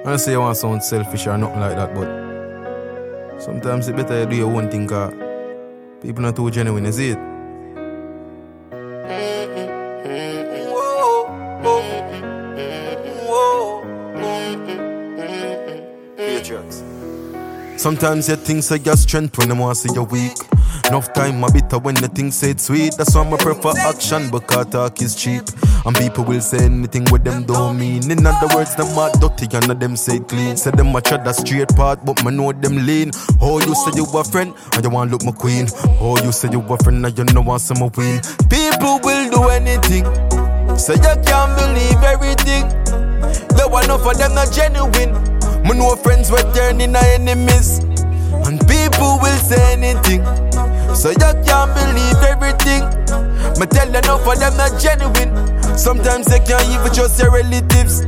I don't say you want to sound selfish or nothing like that, but sometimes it's better you do your own thing, cause people not too genuine, is it? Sometimes you think say your strength when them want to see you weak. Enough time a bitter when the things say it's sweet. That's why I prefer action because talk is cheap. And people will say anything with them don't mean. In other words, them are dirty and them say it clean. Say them a chat the straight part but me know them lean. Oh, you say you a friend and you want look my queen. Oh, you say you a friend and you know want some win. People will do anything, so you can't believe everything. There were enough of them not genuine. Me know friends were turning to enemies. And people will say anything, so you can't believe everything. Me tell you enough of them not genuine. Sometimes they can't even trust your relatives.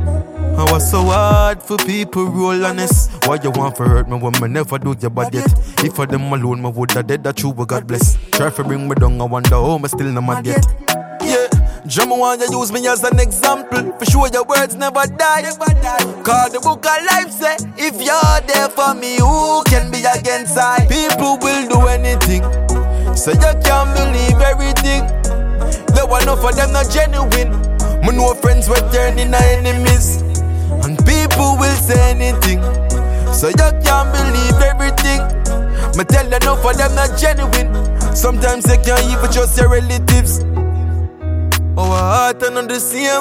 I was so hard for people roll honest. Why you want to hurt me when me never do your bad yet? If for them alone me would have dead, that true, but God bless. Try to bring me down, I wonder how me still no mad yet. Yeah, Jama want you use me as an example. For sure your words never die. Cause the book of life say, if you're there for me, who can be against I? People will do anything, so you can't believe everything. There were enough of them not genuine. Me know friends were turning to enemies. And people will say anything, so you can't believe everything. Me tell you enough of them not genuine. Sometimes they can't even trust your relatives. Our heart are not the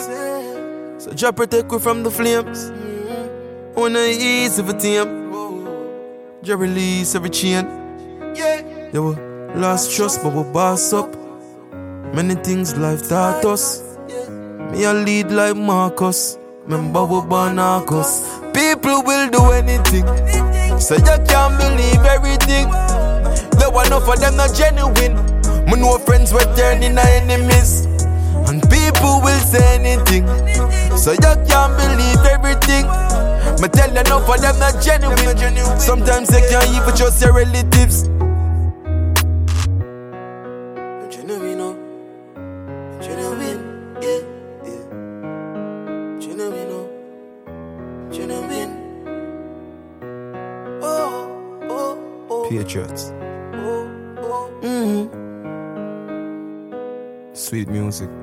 same, so Jah protect we from the flames. Wanna ease every team, Jah release every chain. They were lost trust but we boss up. Many things life taught us. Me a lead like Marcus, remember we born Marcus. People will do anything, so you can't believe everything. There were enough of them not genuine. Me know friends were turning to enemies. And people will say anything, so you can't believe everything. Me tell you enough of them not genuine. Sometimes they can't even trust your relatives. Genuine, oh. Genuine, yeah, yeah. Genuine, oh. Genuine. Oh, oh, oh. Patriots. Oh, oh. Sweet music.